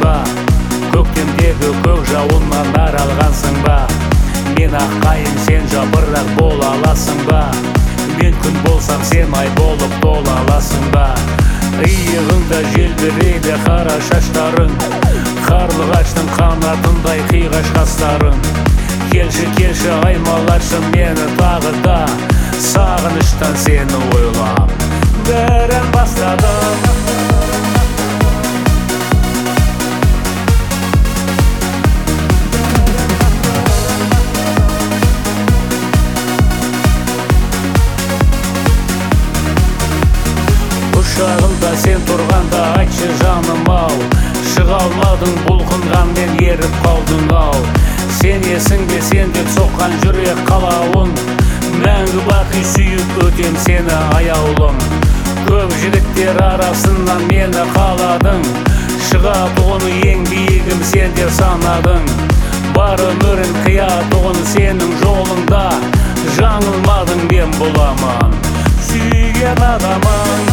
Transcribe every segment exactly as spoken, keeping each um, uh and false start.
ба? Көктемдегі көк жауыннан аралғансың ба? Мен аққайың, сен жапырақ бола аласың ба? Мен күн болсам, сен ай болып тола аласың ба? Иығыңда желбірейді қара шаштарың, қарлығаштың қанатындай қиғаш қастарың. Келші, келші аймаларшы мені тағы да, сағыныштан сені ойлап бәрін бастадым. Құшағымда сен тұрғанда айтшы жаным ау, шыға алмадың бұлқынған мен еріп қалдың ау. Сен есің бе сен деп соққан жүрек қалауын, мәңгі бақи сүйіп өтем сені аяулым. Көп жігіттер арасынан мені қаладың, шығатұғын ең биігім сен деп санадың. Бар өмірін қиятұғын сенің жолыңда, жаңылмадың мен бұламын сүйген адамың.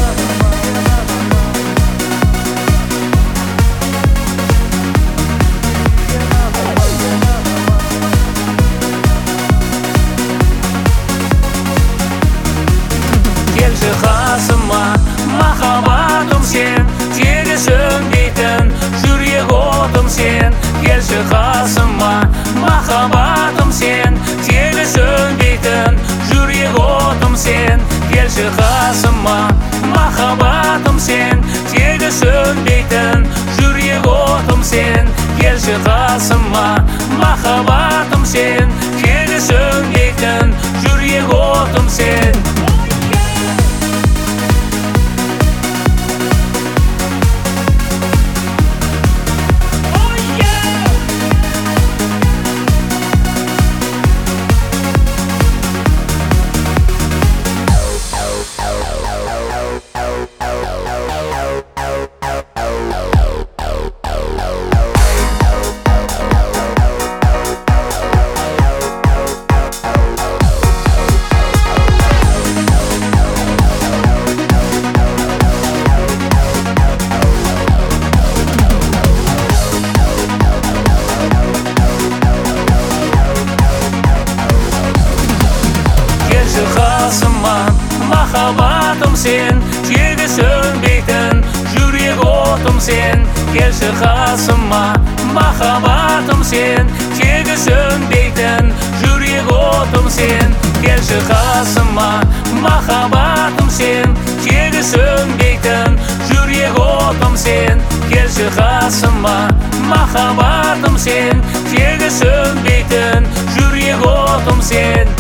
Келші қасыма, махаббатым сен, тегі сөнбейтін жүрек отым сен. Келші қасыма, махаббатым сен, тегі сөнбейтін жүрек отым сен. Келші қасыма, махаббатым сен, тегі сөнбейтін жүрек отым сен. Келші қасыма, махаббатым сен, тегі сөнбейтін жүрек отым сен. Махаббатым сен, тегі сөнбейтін жүрек отым сен. Келші қасыма, махаббатым сен, тегі сөнбейтін жүрек отым сен. Келші қасыма, махаббатым сен, тегі сөнбейтін жүрек отым сен. Келші қасыма, махаббатым сен, тегі сөнбейтін жүрек отым сен.